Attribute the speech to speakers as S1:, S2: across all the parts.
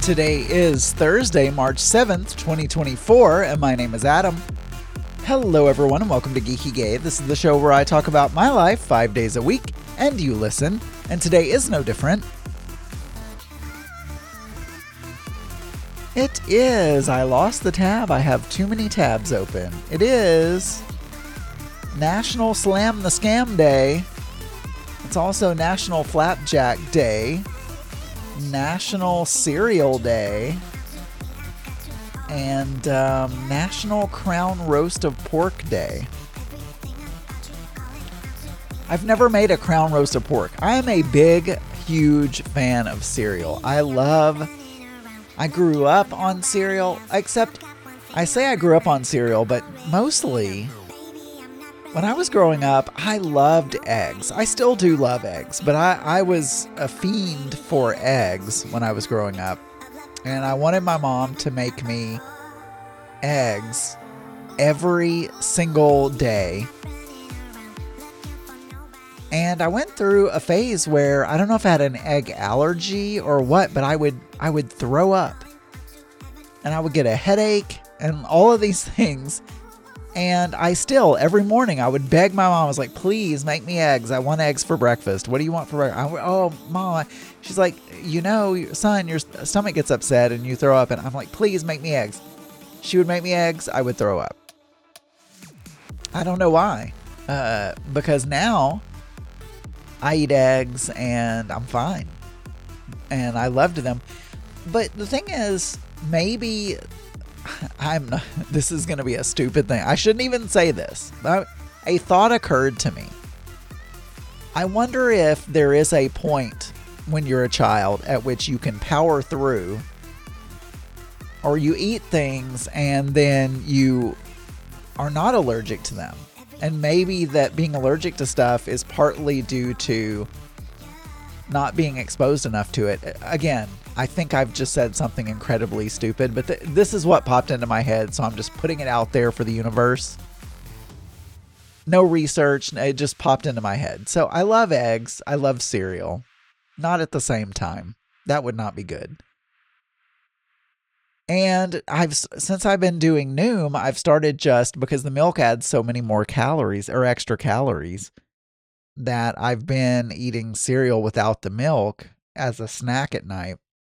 S1: Today is Thursday, March 7th, 2024, and my name is Adam. Hello everyone and welcome to Geeky Gay. This is the show where I talk about my life 5 days a week, and you listen, and today is no different. It is. I lost the tab. I have too many tabs open. It is National Slam the Scam Day. It's also National Flapjack Day, National Cereal Day, and National Crown Roast of Pork Day. I've never made a crown roast of pork. I am a big, huge fan of cereal. I grew up on cereal, except I say I grew up on cereal, but mostly when I was growing up, I loved eggs. I still do love eggs, but I was a fiend for eggs when I was growing up. And I wanted my mom to make me eggs every single day. And I went through a phase where I don't know if I had an egg allergy or what, but I would throw up. And I would get a headache and all of these things. And I still, every morning, I would beg my mom. I was like, please make me eggs. I want eggs for breakfast. What do you want for breakfast? Oh, Mom. She's like, son, your stomach gets upset and you throw up. And I'm like, please make me eggs. She would make me eggs. I would throw up. I don't know why. Because now I eat eggs and I'm fine. And I loved them. But the thing is, maybe this is going to be a stupid thing. I shouldn't even say this. A thought occurred to me. I wonder if there is a point when you're a child at which you can power through, or you eat things and then you are not allergic to them. And maybe that being allergic to stuff is partly due to not being exposed enough to it. Again, I think I've just said something incredibly stupid, but this is what popped into my head, so I'm just putting it out there for the universe. No research, it just popped into my head. So I love eggs, I love cereal. Not at the same time. That would not be good. And since I've been doing Noom, I've started just because the milk adds so many more calories or extra calories that I've been eating cereal without the milk as a snack at night.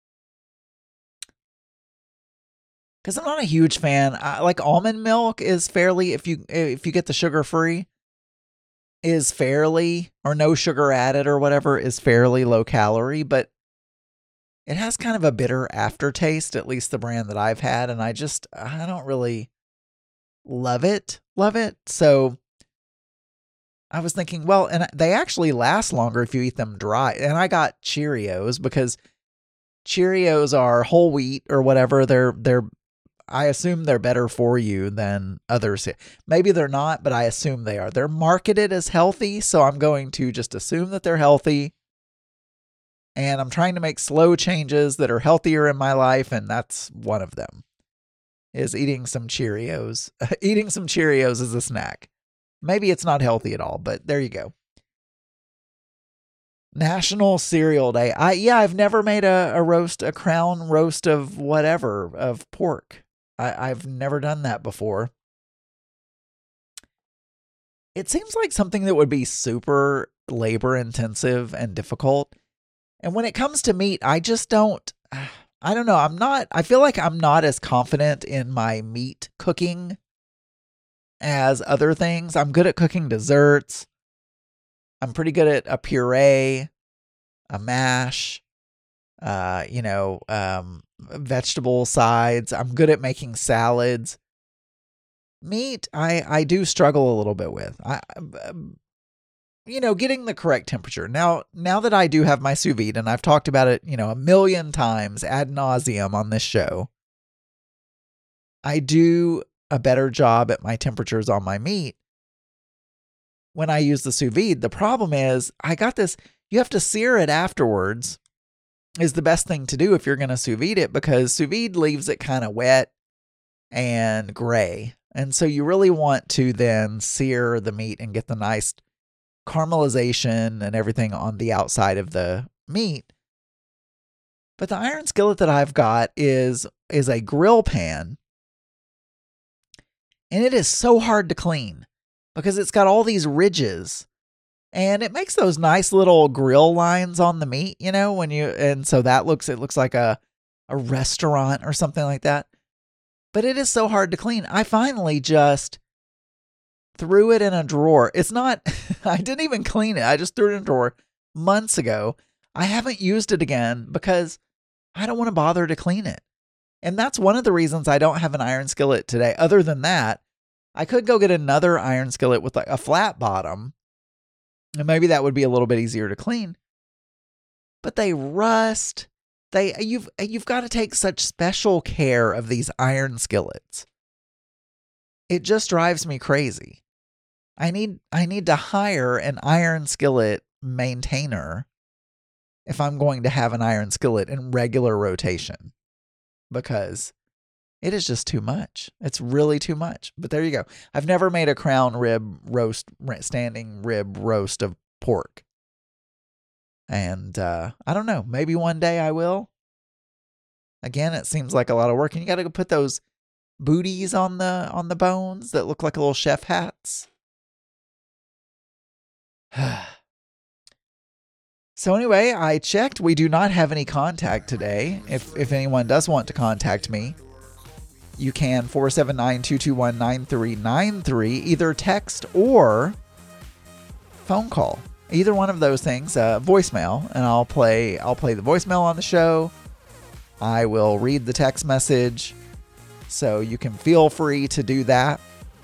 S1: Because I'm not a huge fan. Like almond milk is fairly, if you get the sugar free, is fairly, or no sugar added or whatever, is fairly low calorie, but it has kind of a bitter aftertaste, at least the brand that I've had, and I don't really love it. So I was thinking, well, and they actually last longer if you eat them dry. And I got Cheerios because Cheerios are whole wheat or whatever. I assume they're better for you than others. Maybe they're not, but I assume they are. They're marketed as healthy, so I'm going to just assume that they're healthy. And I'm trying to make slow changes that are healthier in my life, and that's one of them, is eating some Cheerios. Eating some Cheerios as a snack. Maybe it's not healthy at all, but there you go. National Cereal Day. I've never made a crown roast of whatever, of pork. I've never done that before. It seems like something that would be super labor intensive and difficult. And when it comes to meat, I just don't, I don't know. I feel like I'm not as confident in my meat cooking as other things. I'm good at cooking desserts. I'm pretty good at a puree, a mash, vegetable sides. I'm good at making salads. Meat, I do struggle a little bit with. Getting the correct temperature. Now that I do have my sous vide, and I've talked about it, a million times ad nauseum on this show, I do a better job at my temperatures on my meat when I use the sous vide. The problem is I got this, you have to sear it afterwards is the best thing to do if you're going to sous vide it, because sous vide leaves it kind of wet and gray. And so you really want to then sear the meat and get the nice caramelization and everything on the outside of the meat. But the iron skillet that I've got is a grill pan. And it is so hard to clean because it's got all these ridges. And it makes those nice little grill lines on the meat, and so it looks like a restaurant or something like that. But it is so hard to clean. I finally just threw it in a drawer. It's not, I didn't even clean it. I just threw it in a drawer months ago. I haven't used it again because I don't want to bother to clean it. And that's one of the reasons I don't have an iron skillet today. Other than that, I could go get another iron skillet with like a flat bottom. And maybe that would be a little bit easier to clean. But they rust. You've got to take such special care of these iron skillets. It just drives me crazy. I need to hire an iron skillet maintainer if I'm going to have an iron skillet in regular rotation, because it is just too much. It's really too much. But there you go. I've never made a standing rib roast of pork. And I don't know. Maybe one day I will. Again, it seems like a lot of work. And you got to go put those booties on the bones that look like little chef hats. So anyway, I checked. We do not have any contact today. If anyone does want to contact me, you can 479-221-9393, either text or phone call. Either one of those things, voicemail, and I'll play the voicemail on the show. I will read the text message, so you can feel free to do that.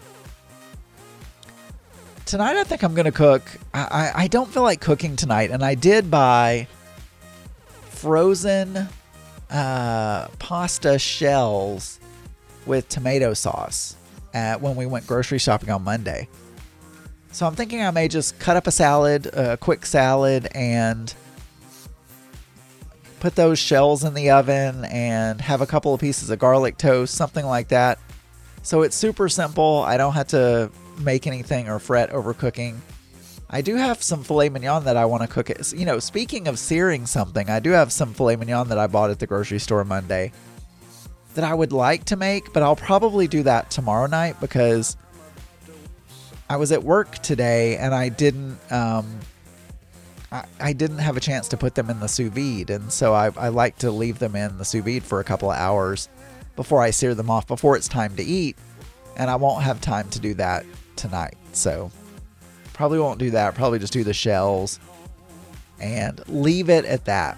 S1: Tonight I think I'm going to cook. I don't feel like cooking tonight, and I did buy frozen pasta shells with tomato sauce when we went grocery shopping on Monday. So I'm thinking I may just cut up a quick salad, and put those shells in the oven and have a couple of pieces of garlic toast, something like that. So it's super simple. I don't have to make anything or fret over cooking. I do have some filet mignon that I want to cook it. Speaking of searing something, I do have some filet mignon that I bought at the grocery store Monday that I would like to make, but I'll probably do that tomorrow night because I was at work today and I didn't have a chance to put them in the sous vide, and so I like to leave them in the sous vide for a couple of hours before I sear them off before it's time to eat, and I won't have time to do that tonight. So probably won't do that. Probably just do the shells and leave it at that.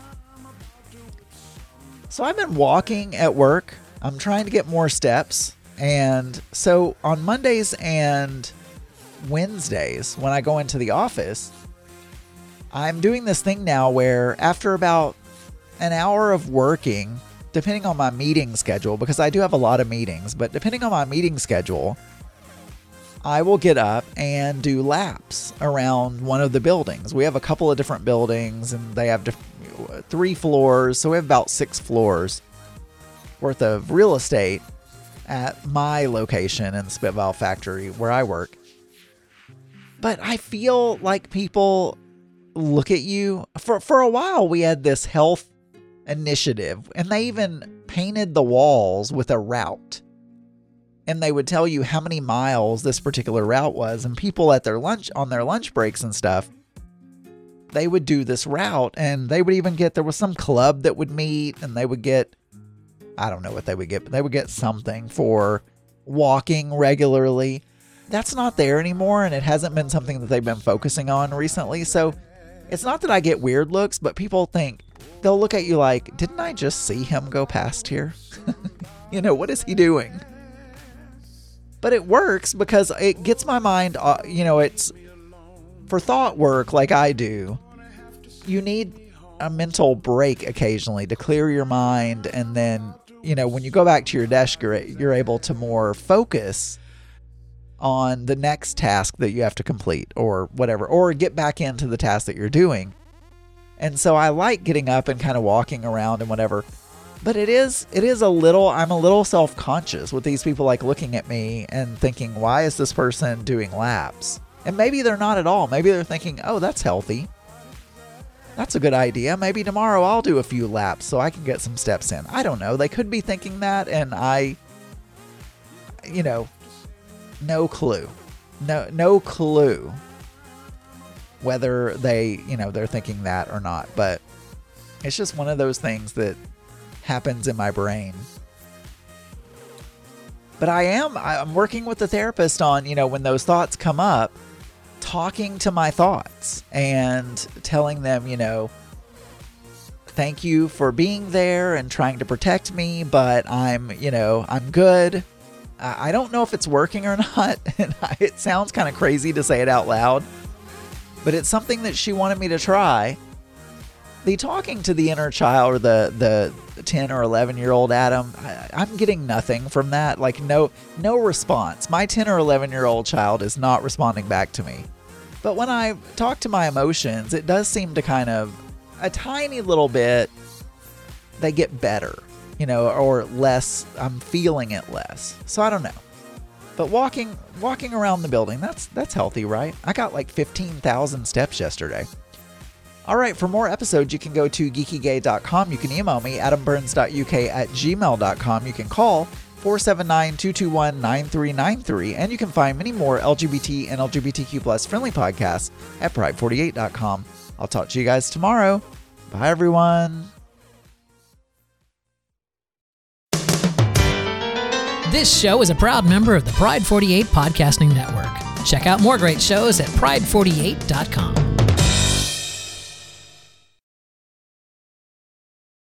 S1: So I've been walking at work. I'm trying to get more steps, and so on Mondays and Wednesdays when I go into the office, I'm doing this thing now where after about an hour of working, depending on my meeting schedule, because I do have a lot of meetings, but depending on my meeting schedule, I will get up and do laps around one of the buildings. We have a couple of different buildings, and they have 3 floors, so we have about 6 floors worth of real estate at my location in the Spitfire Factory where I work. But I feel like people look at you. For a while, we had this health initiative, and they even painted the walls with a route. And they would tell you how many miles this particular route was, and people at on their lunch breaks and stuff, they would do this route, and they would even there was some club that would meet, and they would get, I don't know what they would get, but they would get something for walking regularly. That's not there anymore, and it hasn't been something that they've been focusing on recently. So it's not that I get weird looks, but people they'll look at you like, didn't I just see him go past here? What is he doing? But it works because it gets my mind, it's for thought work like I do. You need a mental break occasionally to clear your mind. And then, when you go back to your desk, you're able to more focus on the next task that you have to complete or whatever, or get back into the task that you're doing. And so I like getting up and kind of walking around and whatever. But I'm a little self-conscious with these people like looking at me and thinking, why is this person doing laps? And maybe they're not at all. Maybe they're thinking, oh, that's healthy. that's a good idea. Maybe tomorrow I'll do a few laps so I can get some steps in. I don't know. They could be thinking that, and no clue. No clue whether they're thinking that or not. But it's just one of those things that happens in my brain. But I'm working with the therapist on, when those thoughts come up, talking to my thoughts and telling them, thank you for being there and trying to protect me, but I'm good. I don't know if it's working or not. And it sounds kind of crazy to say it out loud, but it's something that she wanted me to try. The talking to the inner child, or the 10 or 11-year-old Adam, I'm getting nothing from that. Like no response. My 10 or 11-year-old child is not responding back to me. But when I talk to my emotions, it does seem to kind of, a tiny little bit, they get better, or less. I'm feeling it less. So I don't know. But walking around the building, that's healthy, right? I got like 15,000 steps yesterday. All right, for more episodes, you can go to geekygay.com. You can email me, adamburns.uk@gmail.com. You can call 479-221-9393. And you can find many more LGBT and LGBTQ+ friendly podcasts at pride48.com. I'll talk to you guys tomorrow. Bye, everyone.
S2: This show is a proud member of the Pride 48 Podcasting Network. Check out more great shows at pride48.com.